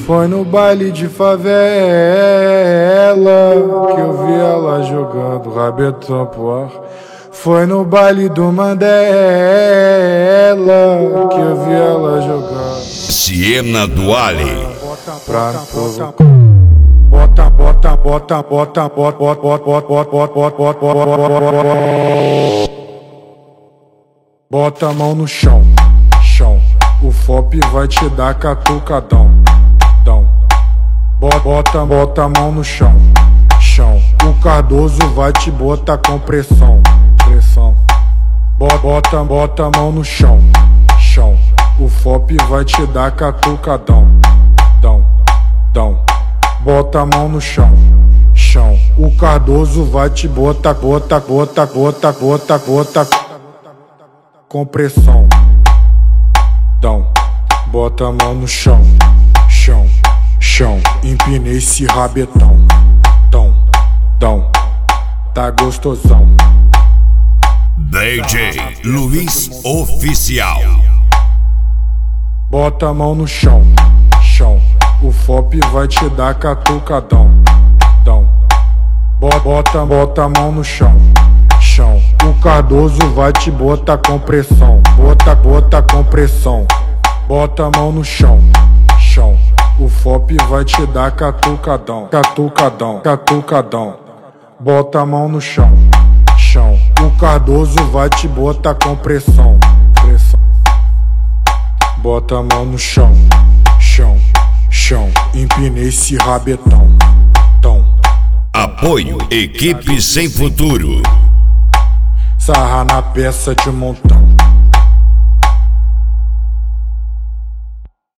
Foi no baile de favela que eu vi ela jogando rabetão pro ar. Foi no baile do Mandela que eu vi ela jogando. Siena Duale. Pra provocar. Bota, bota, bota, bota, bota, bota, bota, bota, bota, bota, bota. Bota a mão no chão, chão. O FOP vai te dar catucadão, dão. Bota, bota a mão no chão, chão. O Cardoso vai te botar com pressão, pressão. Bota, bota a mão no chão, chão. O FOP vai te dar catucadão, dão, dão. Bota a mão no chão, chão. O Cardoso vai te botar, bota, bota, bota, bota, bota com pressão, dão. Bota a mão no chão, chão, chão. Empinei esse rabetão, dão, dão. Tá gostosão. DJ Luiz Oficial. Bota a mão no chão, chão. O FOP vai te dar catucadão, dão. Bota, bota a mão no chão, chão. O Cardoso vai te botar com pressão, bota, bota com pressão. Bota a mão no chão, chão. O FOP vai te dar catucadão, catucadão, catucadão. Bota a mão no chão, chão. O Cardoso vai te botar com pressão, pressão. Bota a mão no chão, chão, chão. Empinei esse rabetão, tão. Apoio Equipe Sem Futuro. Sarra na peça de montão.